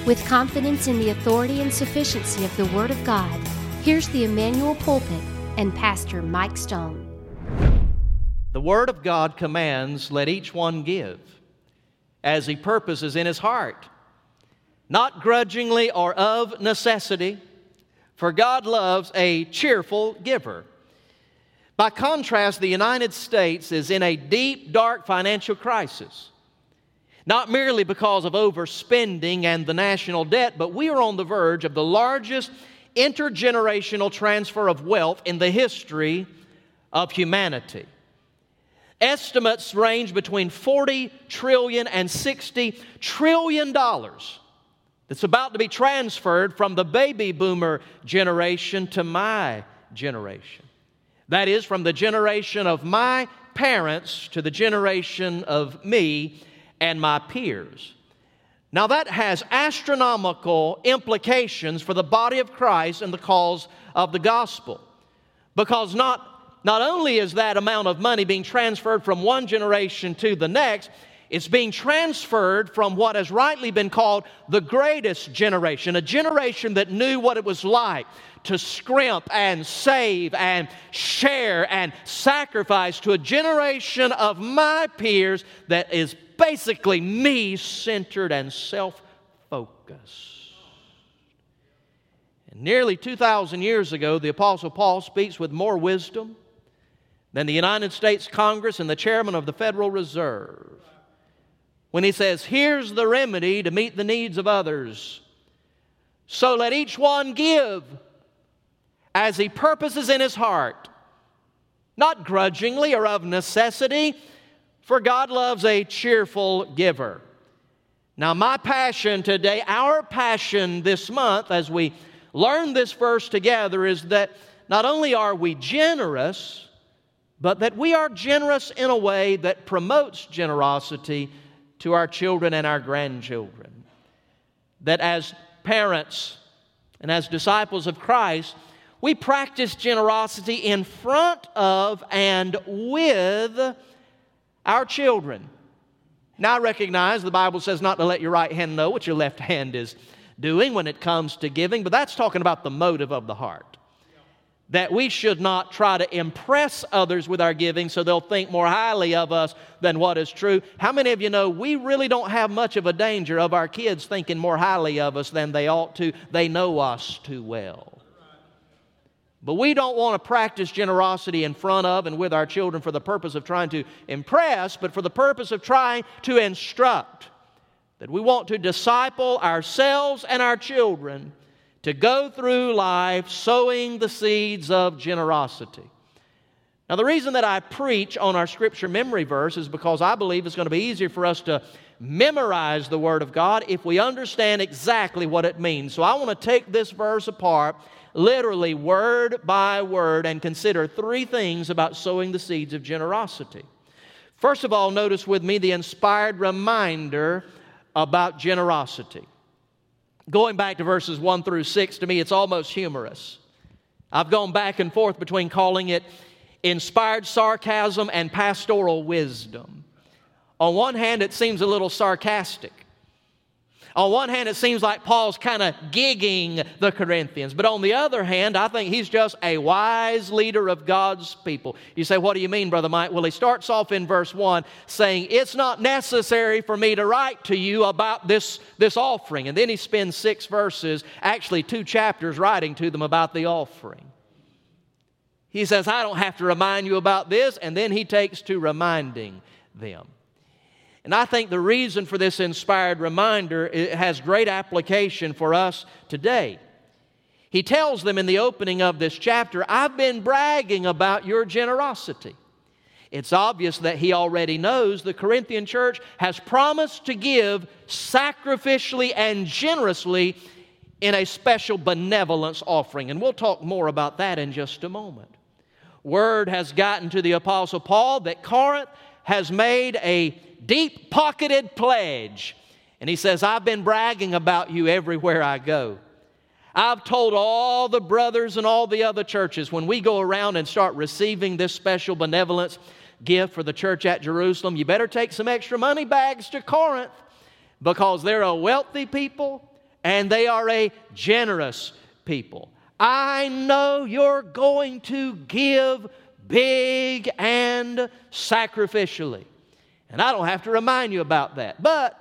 With confidence in the authority and sufficiency of the Word of God, here's the Emmanuel Pulpit and Pastor Mike Stone. The Word of God commands, let each one give, as he purposes in his heart, not grudgingly or of necessity, for God loves a cheerful giver. By contrast, the United States is in a deep, dark financial crisis. Not merely because of overspending and the national debt, but we are on the verge of the largest intergenerational transfer of wealth in the history of humanity. Estimates range between $40 trillion and $60 trillion that's about to be transferred from the baby boomer generation to my generation. That is, from the generation of my parents to the generation of me and my peers. Now that has astronomical implications for the body of Christ and the cause of the gospel. Because not only is that amount of money being transferred from one generation to the next, it's being transferred from what has rightly been called the greatest generation, a generation that knew what it was like to scrimp and save and share and sacrifice, to a generation of my peers that is basically me-centered and self-focused. And nearly 2,000 years ago, the Apostle Paul speaks with more wisdom than the United States Congress and the chairman of the Federal Reserve when he says, here's the remedy to meet the needs of others. So let each one give as he purposes in his heart, not grudgingly or of necessity, for God loves a cheerful giver. Now, my passion today, our passion this month as we learn this verse together is that not only are we generous, but that we are generous in a way that promotes generosity to our children and our grandchildren. That as parents and as disciples of Christ, we practice generosity in front of and with our children. Now I recognize the Bible says not to let your right hand know what your left hand is doing when it comes to giving, but that's talking about the motive of the heart. That we should not try to impress others with our giving so they'll think more highly of us than what is true. How many of you know we really don't have much of a danger of our kids thinking more highly of us than they ought to? They know us too well. But we don't want to practice generosity in front of and with our children for the purpose of trying to impress, but for the purpose of trying to instruct. That we want to disciple ourselves and our children to go through life sowing the seeds of generosity. Now, the reason that I preach on our Scripture memory verse is because I believe it's going to be easier for us to memorize the Word of God if we understand exactly what it means. So I want to take this verse apart, literally word by word, and consider three things about sowing the seeds of generosity. First of all, notice with me the inspired reminder about generosity. Going back to verses 1 through 6, to me it's almost humorous. I've gone back and forth between calling it inspired sarcasm and pastoral wisdom. On one hand, it seems a little sarcastic. On one hand, it seems like Paul's kind of gigging the Corinthians. But on the other hand, I think he's just a wise leader of God's people. You say, what do you mean, Brother Mike? Well, he starts off in verse 1 saying, it's not necessary for me to write to you about this offering. And then he spends 6 verses, actually 2 chapters, writing to them about the offering. He says, I don't have to remind you about this. And then he takes to reminding them. And I think the reason for this inspired reminder, it has great application for us today. He tells them in the opening of this chapter, I've been bragging about your generosity. It's obvious that he already knows the Corinthian church has promised to give sacrificially and generously in a special benevolence offering. And we'll talk more about that in just a moment. Word has gotten to the Apostle Paul that Corinth has made a deep-pocketed pledge. And he says, I've been bragging about you everywhere I go. I've told all the brothers and all the other churches, when we go around and start receiving this special benevolence gift for the church at Jerusalem, you better take some extra money bags to Corinth because they're a wealthy people and they are a generous people. I know you're going to give big and sacrificially. And I don't have to remind you about that. But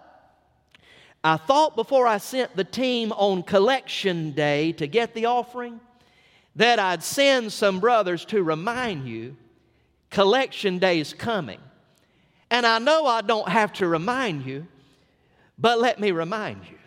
I thought before I sent the team on collection day to get the offering that I'd send some brothers to remind you collection day is coming. And I know I don't have to remind you, but let me remind you.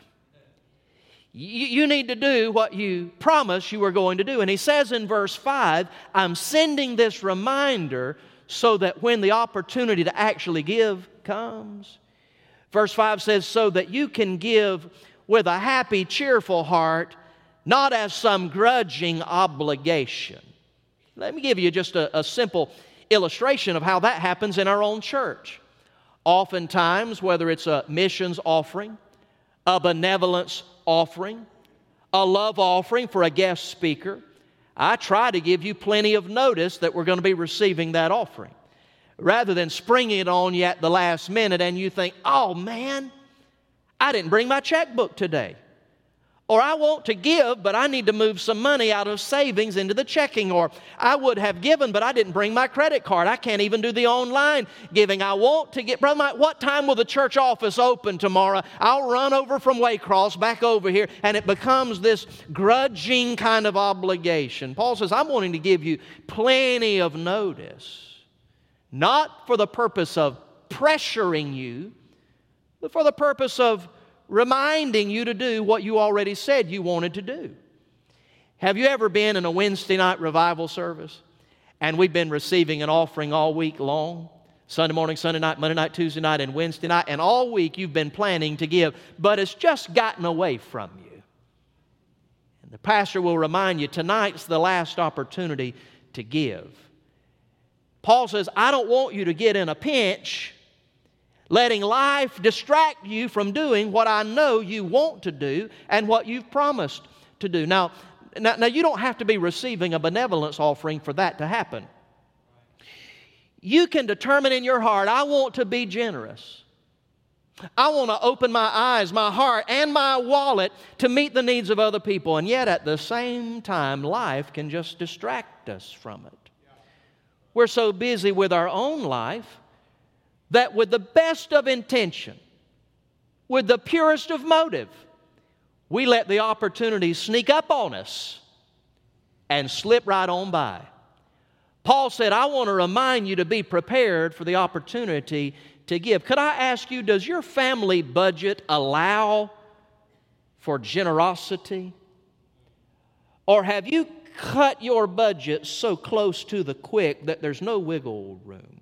You need to do what you promised you were going to do. And he says in verse 5, I'm sending this reminder so that when the opportunity to actually give comes. Verse 5 says, so that you can give with a happy, cheerful heart, not as some grudging obligation. Let me give you just a simple illustration of how that happens in our own church. Oftentimes, whether it's a missions offering, a benevolence offering, a love offering for a guest speaker, I try to give you plenty of notice that we're going to be receiving that offering, rather than springing it on you at the last minute and you think, oh man, I didn't bring my checkbook today. Or I want to give, but I need to move some money out of savings into the checking. Or I would have given, but I didn't bring my credit card. I can't even do the online giving. I want to get, Brother Mike, what time will the church office open tomorrow? I'll run over from Waycross back over here. And it becomes this grudging kind of obligation. Paul says, I'm wanting to give you plenty of notice. Not for the purpose of pressuring you, but for the purpose of reminding you to do what you already said you wanted to do. Have you ever been in a Wednesday night revival service and we've been receiving an offering all week long? Sunday morning, Sunday night, Monday night, Tuesday night, and Wednesday night, and all week you've been planning to give, but it's just gotten away from you. And the pastor will remind you, tonight's the last opportunity to give. Paul says, I don't want you to get in a pinch letting life distract you from doing what I know you want to do and what you've promised to do. Now, you don't have to be receiving a benevolence offering for that to happen. You can determine in your heart, I want to be generous. I want to open my eyes, my heart, and my wallet to meet the needs of other people. And yet at the same time, life can just distract us from it. We're so busy with our own life that with the best of intention, with the purest of motive, we let the opportunity sneak up on us and slip right on by. Paul said, I want to remind you to be prepared for the opportunity to give. Could I ask you, does your family budget allow for generosity? Or have you cut your budget so close to the quick that there's no wiggle room?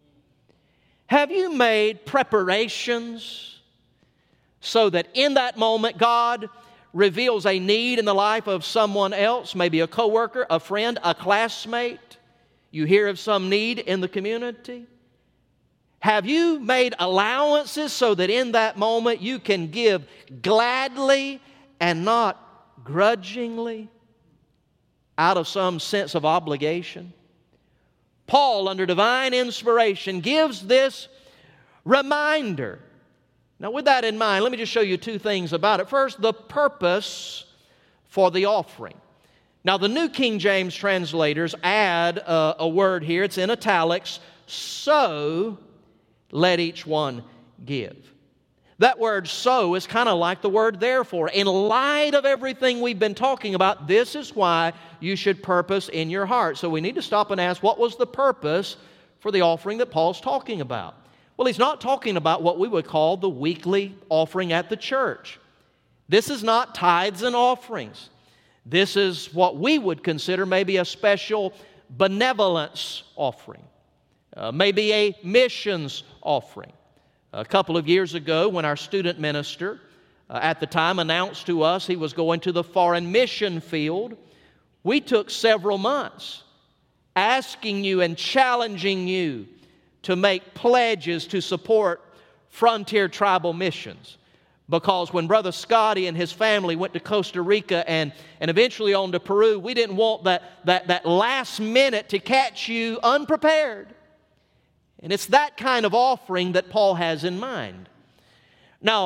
Have you made preparations so that in that moment God reveals a need in the life of someone else, maybe a coworker, a friend, a classmate? You hear of some need in the community? Have you made allowances so that in that moment you can give gladly and not grudgingly out of some sense of obligation? Paul, under divine inspiration, gives this reminder. Now, with that in mind, let me just show you two things about it. First, the purpose for the offering. Now, the New King James translators add a word here. It's in italics. So, let each one give. That word so is kind of like the word therefore. In light of everything we've been talking about, this is why you should purpose in your heart. So we need to stop and ask, what was the purpose for the offering that Paul's talking about? Well, he's not talking about what we would call the weekly offering at the church. This is not tithes and offerings. This is what we would consider maybe a special benevolence offering, maybe a missions offering. A couple of years ago, when our student minister at the time announced to us he was going to the foreign mission field, we took several months asking you and challenging you to make pledges to support frontier tribal missions. Because when Brother Scotty and his family went to Costa Rica and eventually on to Peru, we didn't want that last minute to catch you unprepared. And it's that kind of offering that Paul has in mind. Now,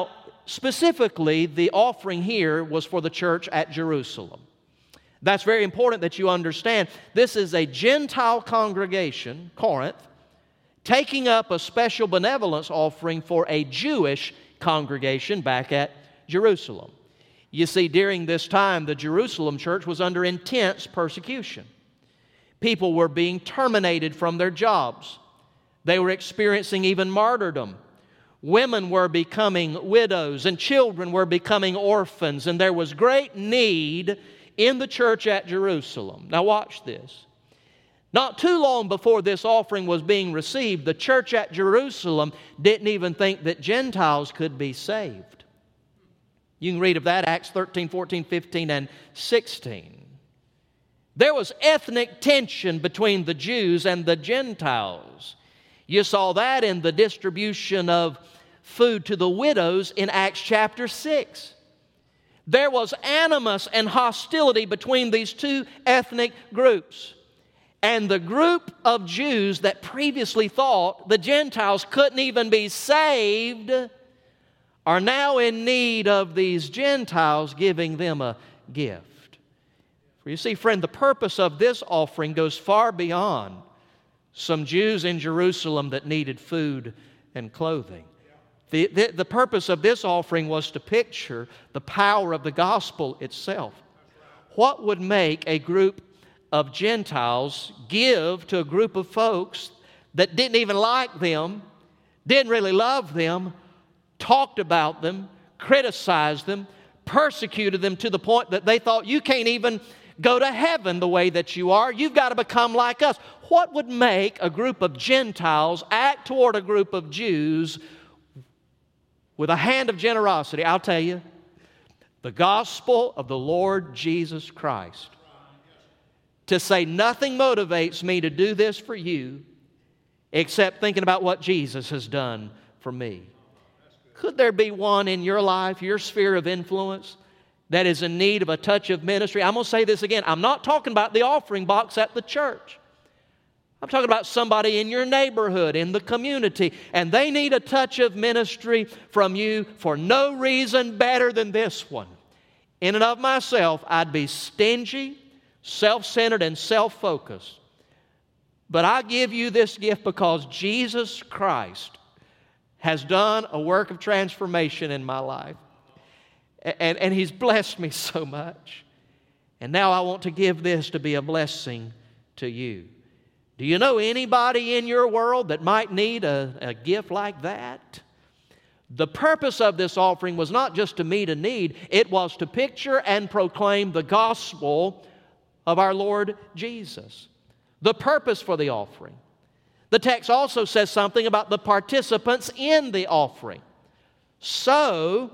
specifically, the offering here was for the church at Jerusalem. That's very important that you understand. This is a Gentile congregation, Corinth, taking up a special benevolence offering for a Jewish congregation back at Jerusalem. You see, during this time, the Jerusalem church was under intense persecution. People were being terminated from their jobs. They were experiencing even martyrdom. Women were becoming widows, and children were becoming orphans, and there was great need in the church at Jerusalem. Now watch this. Not too long before this offering was being received, the church at Jerusalem didn't even think that Gentiles could be saved. You can read of that, Acts 13, 14, 15, and 16. There was ethnic tension between the Jews and the Gentiles. You saw that in the distribution of food to the widows in Acts chapter 6. There was animus and hostility between these two ethnic groups. And the group of Jews that previously thought the Gentiles couldn't even be saved are now in need of these Gentiles giving them a gift. For you see, friend, the purpose of this offering goes far beyond some Jews in Jerusalem that needed food and clothing. The purpose of this offering was to picture the power of the gospel itself. What would make a group of Gentiles give to a group of folks that didn't even like them, didn't really love them, talked about them, criticized them, persecuted them to the point that they thought, you can't even go to heaven the way that you are. You've got to become like us. What would make a group of Gentiles act toward a group of Jews with a hand of generosity? I'll tell you, the gospel of the Lord Jesus Christ. To say nothing motivates me to do this for you except thinking about what Jesus has done for me. Could there be one in your life, your sphere of influence, that is in need of a touch of ministry? I'm going to say this again. I'm not talking about the offering box at the church. I'm talking about somebody in your neighborhood, in the community, and they need a touch of ministry from you for no reason better than this one. In and of myself, I'd be stingy, self-centered, and self-focused. But I give you this gift because Jesus Christ has done a work of transformation in my life. And He's blessed me so much. And now I want to give this to be a blessing to you. Do you know anybody in your world that might need a gift like that? The purpose of this offering was not just to meet a need. It was to picture and proclaim the gospel of our Lord Jesus. The purpose for the offering. The text also says something about the participants in the offering. So,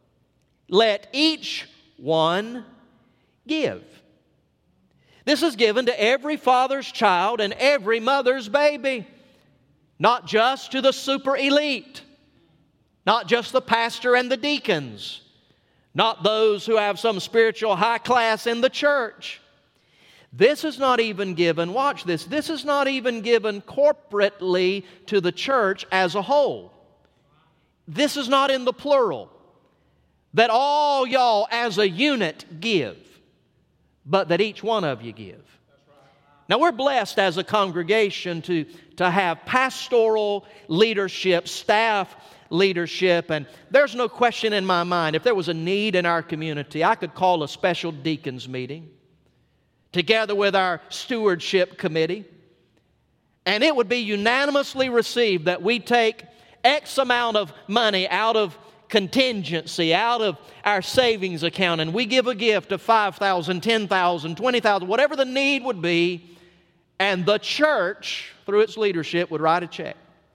let each one give. This is given to every father's child and every mother's baby. Not just to the super elite. Not just the pastor and the deacons. Not those who have some spiritual high class in the church. This is not even given, watch this, this is not even given corporately to the church as a whole. This is not in the plural. That all y'all as a unit give, but that each one of you give. Now we're blessed as a congregation to have pastoral leadership, staff leadership, and there's no question in my mind, if there was a need in our community, I could call a special deacons meeting together with our stewardship committee, and it would be unanimously received that we take X amount of money out of contingency, out of our savings account, and we give a gift of $5,000, $10,000, $20,000, whatever the need would be, and the church, through its leadership, would write a check.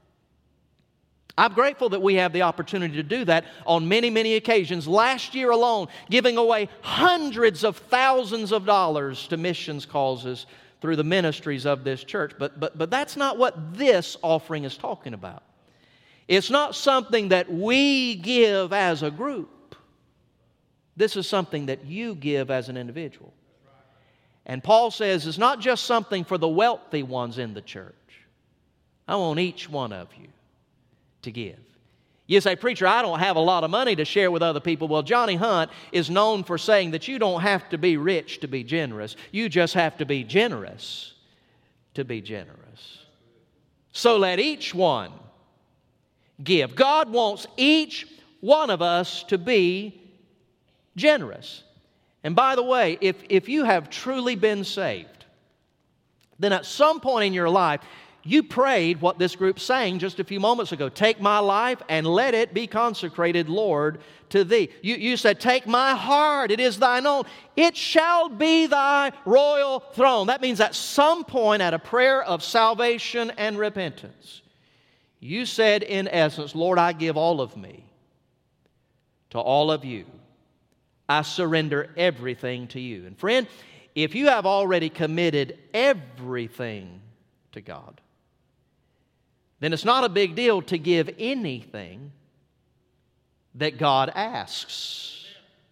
I'm grateful that we have the opportunity to do that on many, many occasions. Last year alone, giving away hundreds of thousands of dollars to missions causes through the ministries of this church. But that's not what this offering is talking about. It's not something that we give as a group. This is something that you give as an individual. And Paul says it's not just something for the wealthy ones in the church. I want each one of you to give. You say, preacher, I don't have a lot of money to share with other people. Well, Johnny Hunt is known for saying that you don't have to be rich to be generous. You just have to be generous to be generous. So let each one give. God wants each one of us to be generous. And by the way, if you have truly been saved, then at some point in your life, you prayed what this group sang just a few moments ago. Take my life and let it be consecrated, Lord, to Thee. You said, take my heart, it is Thine own. It shall be Thy royal throne. That means at some point at a prayer of salvation and repentance, you said in essence, Lord, I give all of me to all of You. I surrender everything to You. And friend, if you have already committed everything to God, then it's not a big deal to give anything that God asks.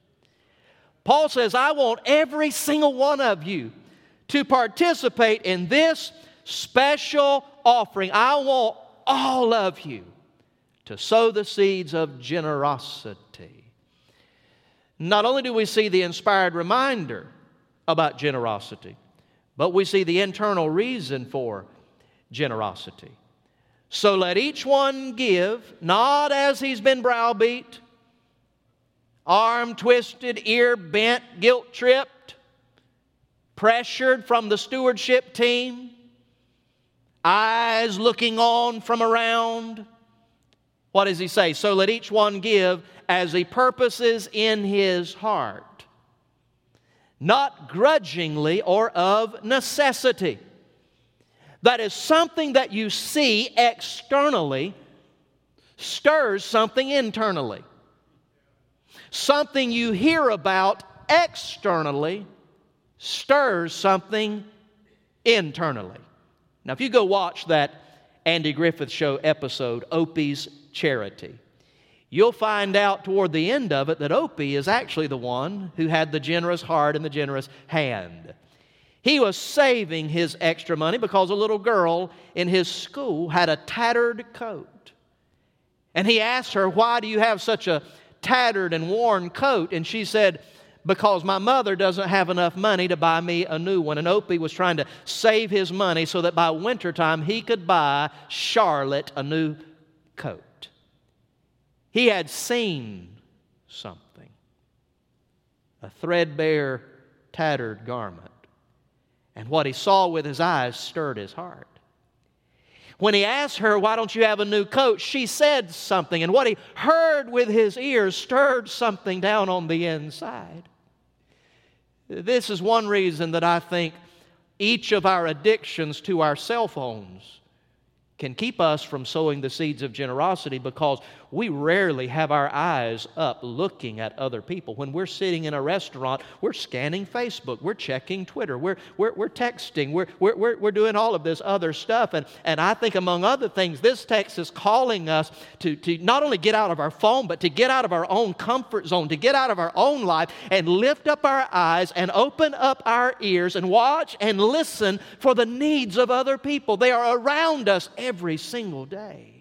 Paul says, I want every single one of you to participate in this special offering. I want all of you to sow the seeds of generosity. Not only do we see the inspired reminder about generosity, but we see the internal reason for generosity. So let each one give, not as he's been browbeat, arm twisted, ear bent, guilt-tripped, pressured from the stewardship team, eyes looking on from around. What does he say? So let each one give as he purposes in his heart, not grudgingly or of necessity. That is, something that you see externally stirs something internally. Something you hear about externally stirs something internally. Now, if you go watch that Andy Griffith Show episode, Opie's Charity, you'll find out toward the end of it that Opie is actually the one who had the generous heart and the generous hand. He was saving his extra money because a little girl in his school had a tattered coat. And he asked her, why do you have such a tattered and worn coat? And she said, because my mother doesn't have enough money to buy me a new one. And Opie was trying to save his money so that by wintertime he could buy Charlotte a new coat. He had seen something, a threadbare, tattered garment. And what he saw with his eyes stirred his heart. When he asked her, why don't you have a new coat? She said something. And what he heard with his ears stirred something down on the inside. This is one reason that I think each of our addictions to our cell phones can keep us from sowing the seeds of generosity, because we rarely have our eyes up looking at other people. When we're sitting in a restaurant, we're scanning Facebook, we're checking Twitter, we're texting, we're doing all of this other stuff. And I think among other things, this text is calling us to not only get out of our phone, but to get out of our own comfort zone, to get out of our own life and lift up our eyes and open up our ears and watch and listen for the needs of other people. They are around us every single day.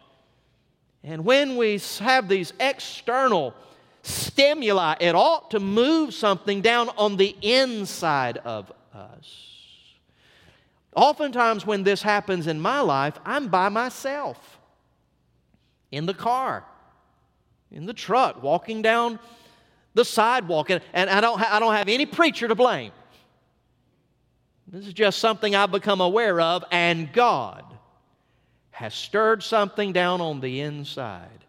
And when we have these external stimuli, it ought to move something down on the inside of us. Oftentimes when this happens in my life, I'm by myself, in the car, in the truck, walking down the sidewalk, and I don't have any preacher to blame. This is just something I've become aware of, and God has stirred something down on the inside.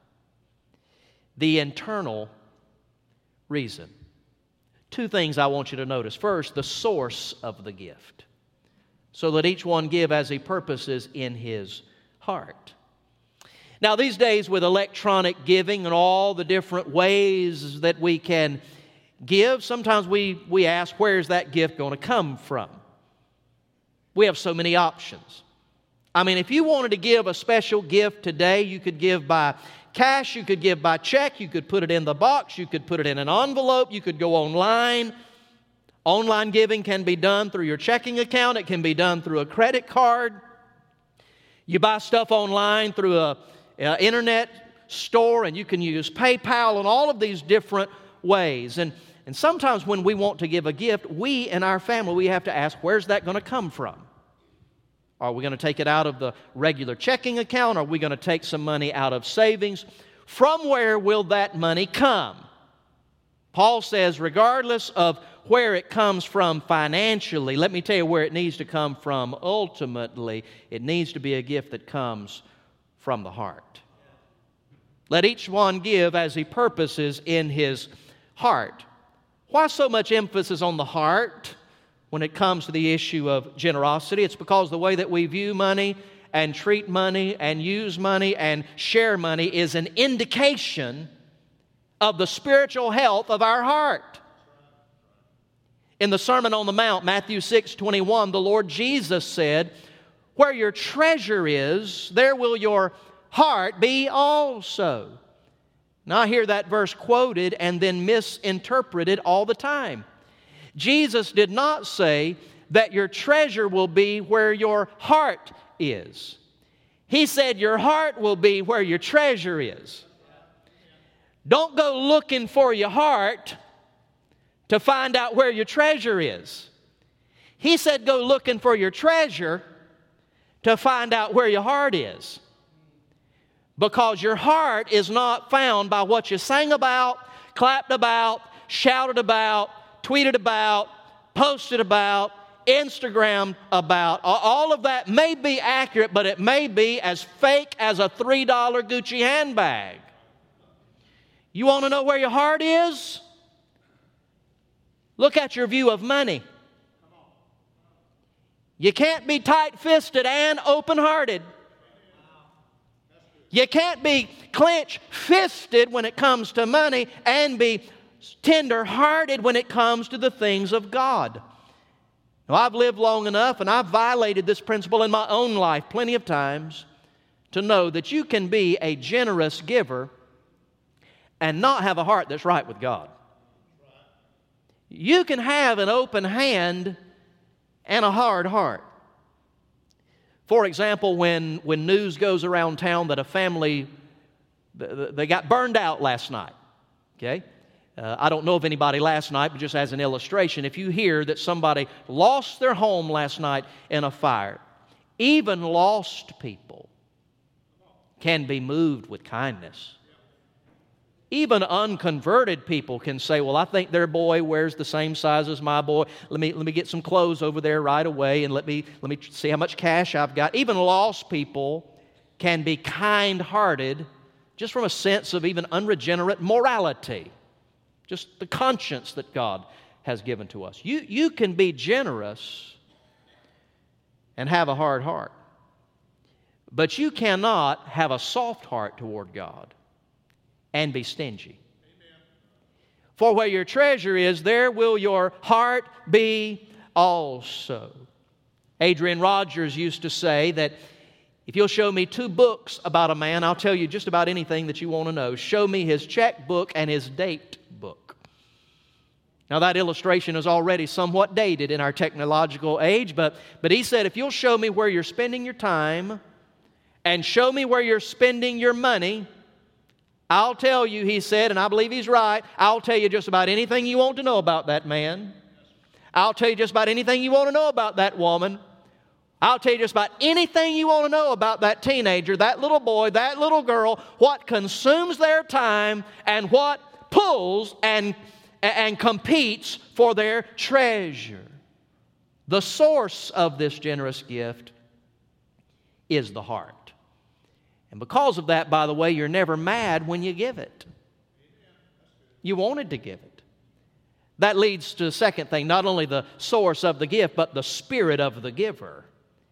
The internal reason. Two things I want you to notice. First, the source of the gift. So let each one give as he purposes in his heart. Now, these days with electronic giving and all the different ways that we can give, sometimes we ask, where's that gift going to come from? We have so many options. I mean, if you wanted to give a special gift today, you could give by cash, you could give by check, you could put it in the box, you could put it in an envelope, you could go online. Online giving can be done through your checking account. It can be done through a credit card. You buy stuff online through an internet store, and you can use PayPal and all of these different ways. And sometimes when we want to give a gift, we in our family, we have to ask, where's that going to come from? Are we going to take it out of the regular checking account? Are we going to take some money out of savings? From where will that money come? Paul says, regardless of where it comes from financially, let me tell you where it needs to come from ultimately. It needs to be a gift that comes from the heart. Let each one give as he purposes in his heart. Why so much emphasis on the heart when it comes to the issue of generosity? It's because the way that we view money and treat money and use money and share money is an indication of the spiritual health of our heart. In the Sermon on the Mount, Matthew 6:21, the Lord Jesus said, "Where your treasure is, there will your heart be also." Now I hear that verse quoted and then misinterpreted all the time. Jesus did not say that your treasure will be where your heart is. He said your heart will be where your treasure is. Don't go looking for your heart to find out where your treasure is. He said go looking for your treasure to find out where your heart is. Because your heart is not found by what you sang about, clapped about, shouted about, tweeted about, posted about, Instagrammed about. All of that may be accurate, but it may be as fake as a $3 Gucci handbag. You want to know where your heart is? Look at your view of money. You can't be tight-fisted and open-hearted. You can't be clench-fisted when it comes to money and be tender-hearted when it comes to the things of God. Now, I've lived long enough and I've violated this principle in my own life plenty of times to know that you can be a generous giver and not have a heart that's right with God. You can have an open hand and a hard heart. For example, when news goes around town that a family, they got burned out last night, okay? I don't know of anybody last night, but just as an illustration, if you hear that somebody lost their home last night in a fire, even lost people can be moved with kindness. Even unconverted people can say, well, I think their boy wears the same size as my boy. Let me get some clothes over there right away and let me see how much cash I've got. Even lost people can be kind-hearted just from a sense of even unregenerate morality. Just the conscience that God has given to us. You can be generous and have a hard heart. But you cannot have a soft heart toward God and be stingy. Amen. For where your treasure is, there will your heart be also. Adrian Rogers used to say that if you'll show me 2 books about a man, I'll tell you just about anything that you want to know. Show me his checkbook and his date book. Now that illustration is already somewhat dated in our technological age, but he said, if you'll show me where you're spending your time and show me where you're spending your money, I'll tell you, he said, and I believe he's right, I'll tell you just about anything you want to know about that man. I'll tell you just about anything you want to know about that woman. I'll tell you just about anything you want to know about that teenager, that little boy, that little girl, what consumes their time and what pulls and competes for their treasure. The source of this generous gift is the heart. And because of that, by the way, you're never mad when you give it. You wanted to give it. That leads to the second thing, not only the source of the gift, but the spirit of the giver.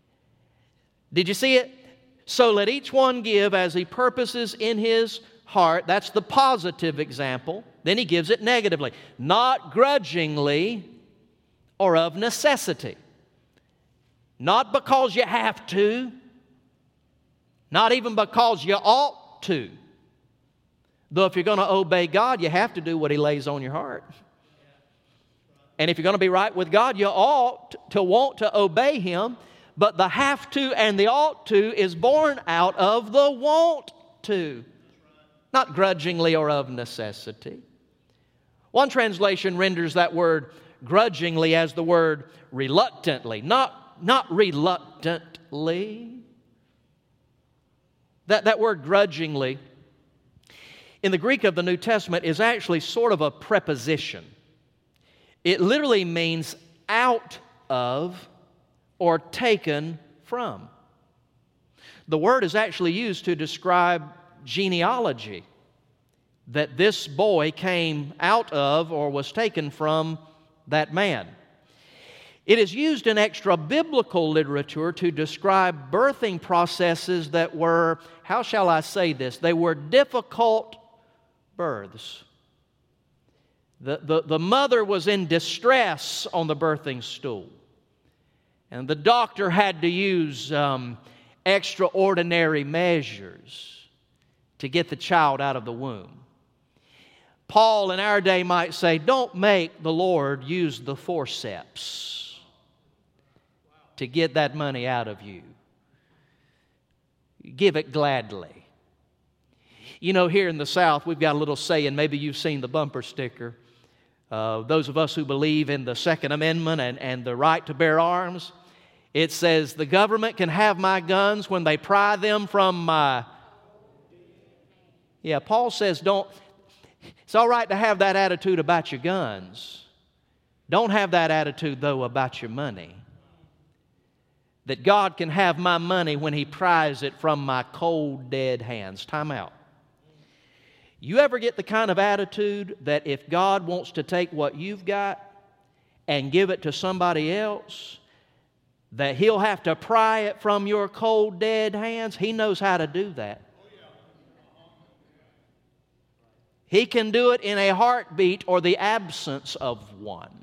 Did you see it? So let each one give as he purposes in his heart. That's the positive example. Then he gives it negatively. Not grudgingly or of necessity. Not because you have to. Not even because you ought to. Though if you're going to obey God, you have to do what He lays on your heart. And if you're going to be right with God, you ought to want to obey Him. But the have to and the ought to is born out of the want to. not grudgingly or of necessity. One translation renders that word grudgingly as the word reluctantly, not reluctantly. That word grudgingly in the Greek of the New Testament is actually sort of a preposition. It literally means out of or taken from. The word is actually used to describe genealogy, that this boy came out of or was taken from that man. It is used in extra-biblical literature to describe birthing processes that were, how shall I say this? They were difficult births. The mother was in distress on the birthing stool, and the doctor had to use extraordinary measures to get the child out of the womb. Paul in our day might say, don't make the Lord use the forceps to get that money out of you. Give it gladly. You know, here in the South, we've got a little saying, maybe you've seen the bumper sticker. Those of us who believe in the Second Amendment and the right to bear arms, it says, the government can have my guns when they pry them from my... Yeah, Paul says, it's all right to have that attitude about your guns. Don't have that attitude, though, about your money. That God can have my money when He pries it from my cold, dead hands. Time out. You ever get the kind of attitude that if God wants to take what you've got and give it to somebody else, that He'll have to pry it from your cold, dead hands? He knows how to do that. He can do it in a heartbeat or the absence of one.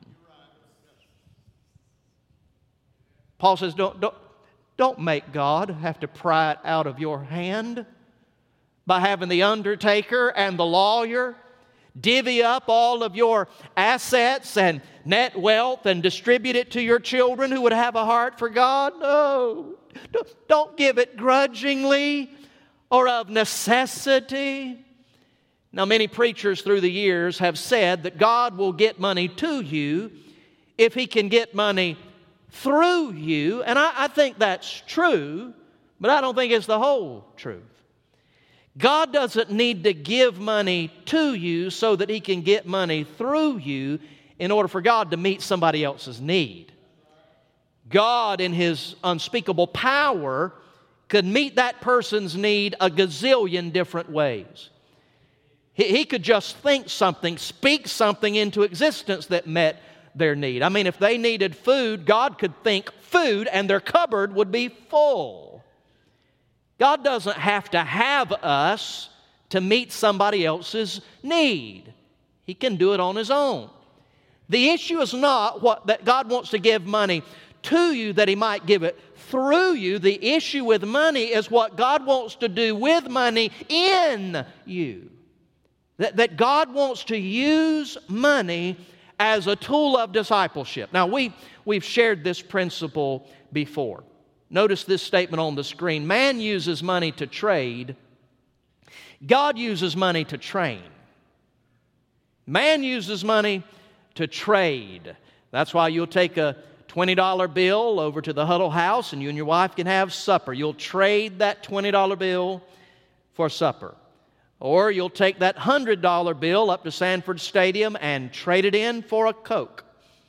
Paul says, don't make God have to pry it out of your hand by having the undertaker and the lawyer divvy up all of your assets and net wealth and distribute it to your children who would have a heart for God. No, don't give it grudgingly or of necessity. Now, many preachers through the years have said that God will get money to you if He can get money through you. And I think that's true, but I don't think it's the whole truth. God doesn't need to give money to you so that He can get money through you in order for God to meet somebody else's need. God, in His unspeakable power, could meet that person's need a gazillion different ways. He could just think something, speak something into existence that met their need. I mean, if they needed food, God could think food and their cupboard would be full. God doesn't have to have us to meet somebody else's need. He can do it on His own. The issue is not that God wants to give money to you that He might give it through you. The issue with money is what God wants to do with money in you. That God wants to use money as a tool of discipleship. Now, we've shared this principle before. Notice this statement on the screen. Man uses money to trade. God uses money to train. Man uses money to trade. That's why you'll take a $20 bill over to the Huddle House and you and your wife can have supper. You'll trade that $20 bill for supper. Or you'll take that $100 bill up to Sanford Stadium and trade it in for a Coke.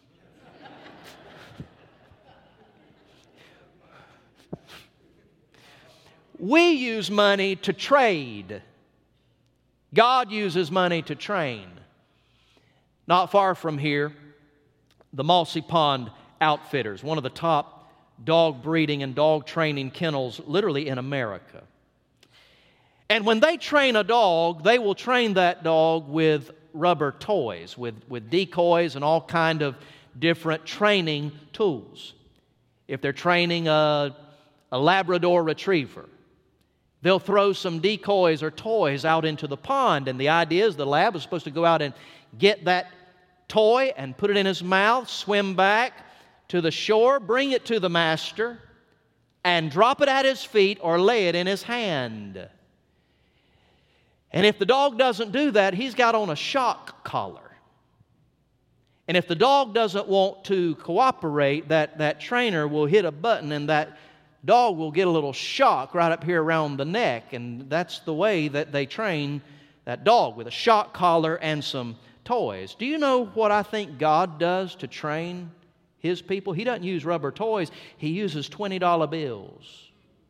We use money to trade. God uses money to train. Not far from here, the Mossy Pond Outfitters, one of the top dog breeding and dog training kennels literally in America. And when they train a dog, they will train that dog with rubber toys, with decoys and all kind of different training tools. If they're training a Labrador Retriever, they'll throw some decoys or toys out into the pond, and the idea is the lab is supposed to go out and get that toy and put it in his mouth, swim back to the shore, bring it to the master, and drop it at his feet or lay it in his hand. And if the dog doesn't do that, he's got on a shock collar. And if the dog doesn't want to cooperate, that trainer will hit a button and that dog will get a little shock right up here around the neck. And that's the way that they train that dog, with a shock collar and some toys. Do you know what I think God does to train His people? He doesn't use rubber toys. He uses $20 bills.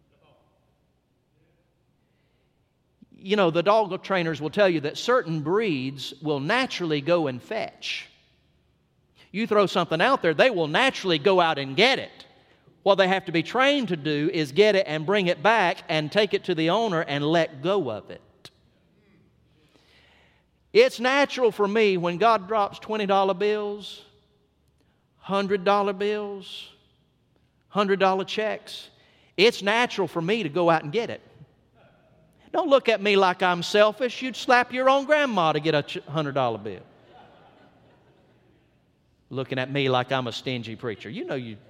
You know, the dog trainers will tell you that certain breeds will naturally go and fetch. You throw something out there, they will naturally go out and get it. What they have to be trained to do is get it and bring it back and take it to the owner and let go of it. It's natural for me when God drops $20 bills, $100 bills, $100 checks, it's natural for me to go out and get it. Don't look at me like I'm selfish. You'd slap your own grandma to get a $100 bill. Looking at me like I'm a stingy preacher. You know you.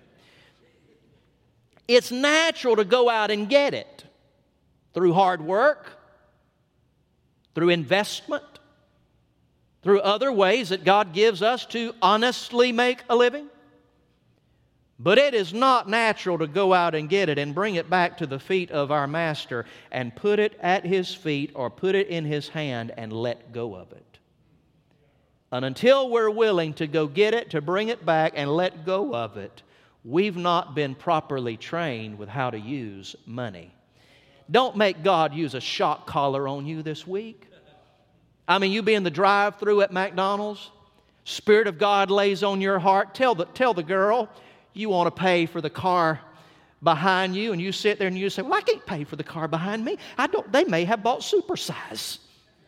It's natural to go out and get it through hard work, through investment, through other ways that God gives us to honestly make a living. But it is not natural to go out and get it and bring it back to the feet of our Master and put it at His feet or put it in His hand and let go of it. And until we're willing to go get it, to bring it back and let go of it, we've not been properly trained with how to use money. Don't make God use a shock collar on you this week. I mean, you be in the drive-thru at McDonald's, Spirit of God lays on your heart. Tell the girl you want to pay for the car behind you, and you sit there and you say, well, I can't pay for the car behind me. They may have bought supersize.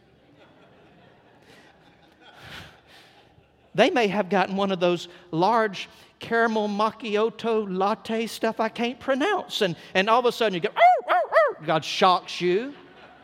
They may have gotten one of those large caramel macchiato latte stuff I can't pronounce. And all of a sudden you go, oh, oh, oh. God shocks you.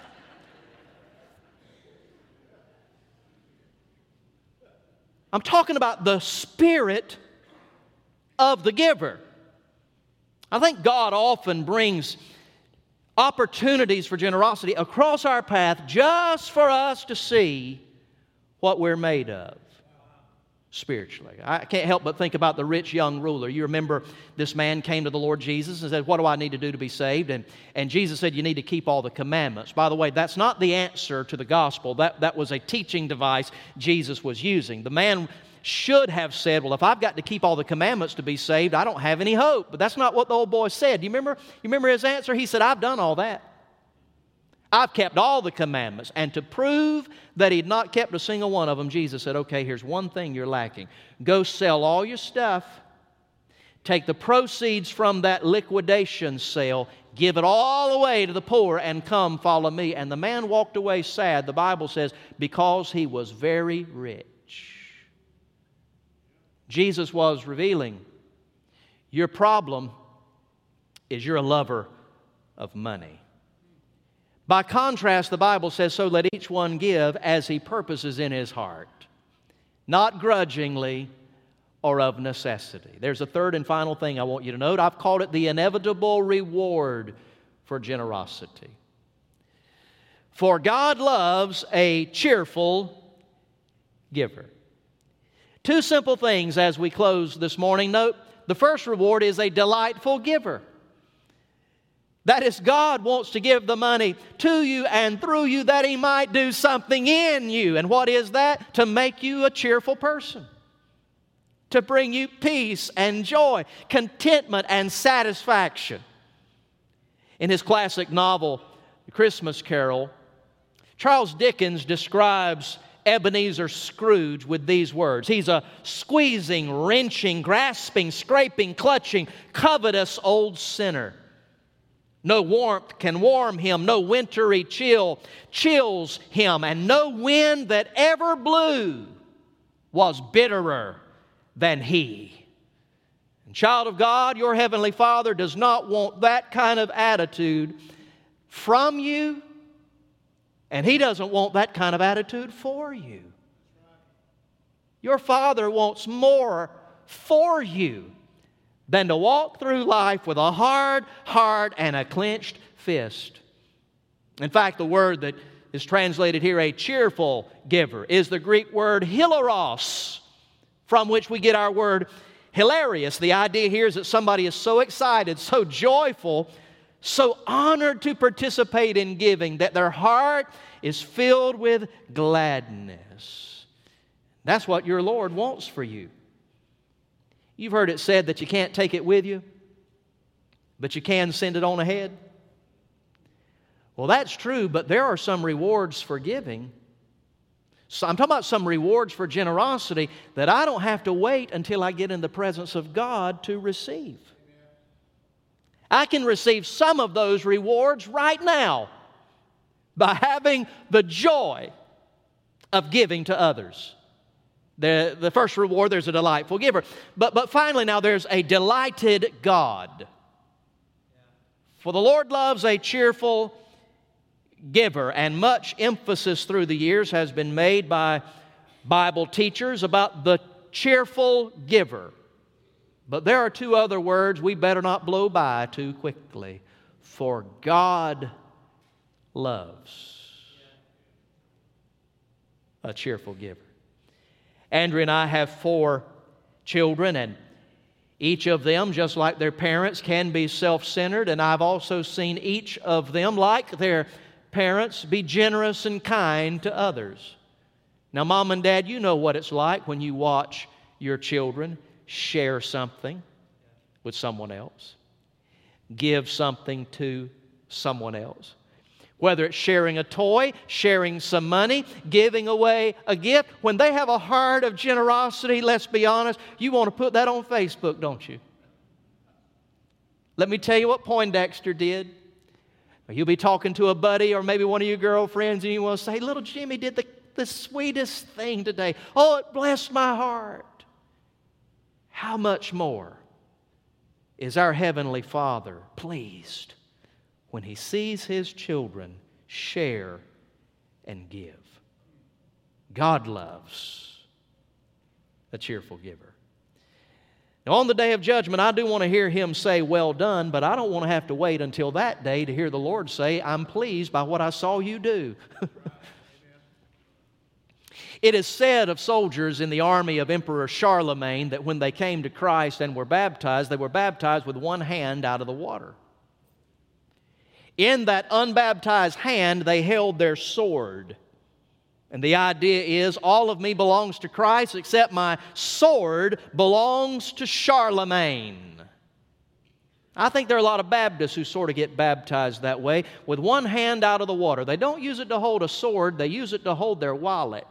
I'm talking about the spirit of the giver. I think God often brings opportunities for generosity across our path just for us to see what we're made of spiritually. I can't help but think about the rich young ruler. You remember this man came to the Lord Jesus and said, what do I need to do to be saved? And Jesus said, you need to keep all the commandments. By the way, that's not the answer to the gospel. That was a teaching device Jesus was using. The man should have said, well, if I've got to keep all the commandments to be saved, I don't have any hope. But that's not what the old boy said. You remember his answer? He said, I've done all that. I've kept all the commandments. And to prove that he'd not kept a single one of them, Jesus said, okay, here's one thing you're lacking. Go sell all your stuff, take the proceeds from that liquidation sale, give it all away to the poor, and come follow me. And the man walked away sad, the Bible says, because he was very rich. Jesus was revealing, your problem is you're a lover of money. By contrast, the Bible says, so let each one give as he purposes in his heart, not grudgingly or of necessity. There's a third and final thing I want you to note. I've called it the inevitable reward for generosity. For God loves a cheerful giver. Two simple things as we close this morning. Note, the first reward is a delightful giver. That is, God wants to give the money to you and through you that He might do something in you. And what is that? To make you a cheerful person. To bring you peace and joy, contentment and satisfaction. In his classic novel, The Christmas Carol, Charles Dickens describes Ebenezer Scrooge with these words. He's a squeezing, wrenching, grasping, scraping, clutching, covetous old sinner. No warmth can warm him, no wintry chill chills him, and no wind that ever blew was bitterer than he. And child of God, your Heavenly Father does not want that kind of attitude from you, and He doesn't want that kind of attitude for you. Your Father wants more for you than to walk through life with a hard heart and a clenched fist. In fact, the word that is translated here a cheerful giver, is the Greek word hilaros, from which we get our word hilarious. The idea here is that somebody is so excited, so joyful, so honored to participate in giving that their heart is filled with gladness. That's what your Lord wants for you. You've heard it said that you can't take it with you, but you can send it on ahead. Well, that's true, but there are some rewards for giving. So I'm talking about some rewards for generosity that I don't have to wait until I get in the presence of God to receive. I can receive some of those rewards right now by having the joy of giving to others. The first reward, there's a delightful giver. But finally now there's a delighted God. For the Lord loves a cheerful giver, and much emphasis through the years has been made by Bible teachers about the cheerful giver. But there are two other words we better not blow by too quickly. For God loves a cheerful giver. Andrea and I have 4 children, and each of them, just like their parents, can be self-centered, and I've also seen each of them, like their parents, be generous and kind to others. Now, Mom and Dad, you know what it's like when you watch your children share something with someone else, give something to someone else. Whether it's sharing a toy, sharing some money, giving away a gift. When they have a heart of generosity, let's be honest, you want to put that on Facebook, don't you? Let me tell you what Poindexter did. You'll be talking to a buddy or maybe one of your girlfriends and you want to say, little Jimmy did the sweetest thing today. Oh, it blessed my heart. How much more is our Heavenly Father pleased when He sees His children share and give? God loves a cheerful giver. Now, on the day of judgment, I do want to hear Him say, well done, but I don't want to have to wait until that day to hear the Lord say, I'm pleased by what I saw you do. It is said of soldiers in the army of Emperor Charlemagne that when they came to Christ and were baptized, they were baptized with one hand out of the water. In that unbaptized hand, they held their sword. And the idea is, all of me belongs to Christ, except my sword belongs to Charlemagne. I think there are a lot of Baptists who sort of get baptized that way, with one hand out of the water. They don't use it to hold a sword, they use it to hold their wallet.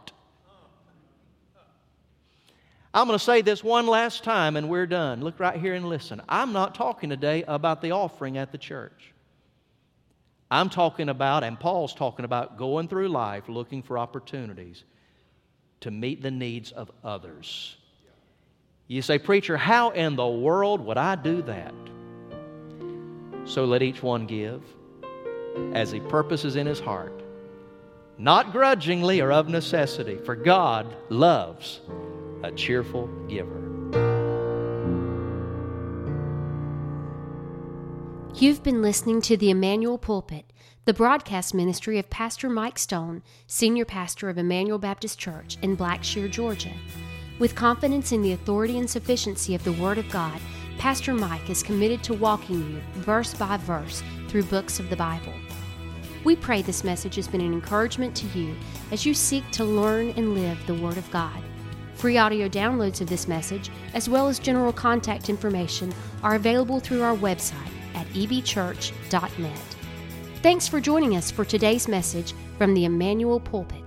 I'm going to say this one last time and we're done. Look right here and listen. I'm not talking today about the offering at the church. I'm talking about, and Paul's talking about, going through life looking for opportunities to meet the needs of others. You say, preacher, how in the world would I do that? So let each one give as he purposes in his heart, not grudgingly or of necessity, for God loves a cheerful giver. You've been listening to the Emmanuel Pulpit, the broadcast ministry of Pastor Mike Stone, Senior Pastor of Emmanuel Baptist Church in Blackshear, Georgia. With confidence in the authority and sufficiency of the Word of God, Pastor Mike is committed to walking you verse by verse through books of the Bible. We pray this message has been an encouragement to you as you seek to learn and live the Word of God. Free audio downloads of this message, as well as general contact information, are available through our website at ebchurch.net. Thanks for joining us for today's message from the Emmanuel Pulpit.